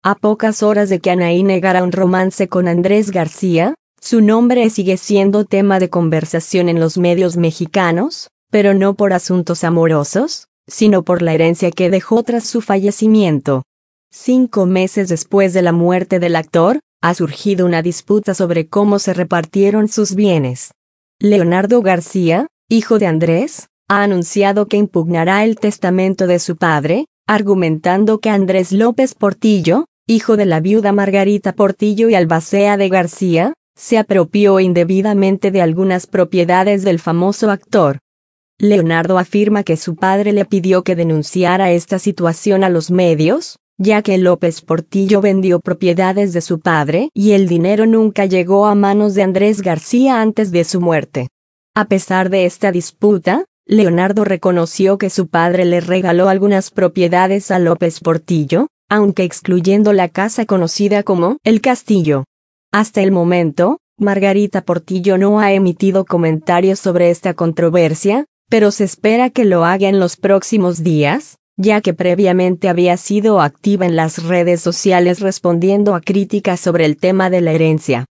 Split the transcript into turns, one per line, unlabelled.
A pocas horas de que Anaí negara un romance con Andrés García, su nombre sigue siendo tema de conversación en los medios mexicanos, pero no por asuntos amorosos, sino por la herencia que dejó tras su fallecimiento. 5 meses después de la muerte del actor, ha surgido una disputa sobre cómo se repartieron sus bienes. Leonardo García, hijo de Andrés, ha anunciado que impugnará el testamento de su padre, argumentando que Andrés López Portillo, hijo de la viuda Margarita Portillo y albacea de García, se apropió indebidamente de algunas propiedades del famoso actor. Leonardo afirma que su padre le pidió que denunciara esta situación a los medios, ya que López Portillo vendió propiedades de su padre y el dinero nunca llegó a manos de Andrés García antes de su muerte. A pesar de esta disputa, Leonardo reconoció que su padre le regaló algunas propiedades a López Portillo, aunque excluyendo la casa conocida como El Castillo. Hasta el momento, Margarita Portillo no ha emitido comentarios sobre esta controversia, pero se espera que lo haga en los próximos días, ya que previamente había sido activa en las redes sociales respondiendo a críticas sobre el tema de la herencia.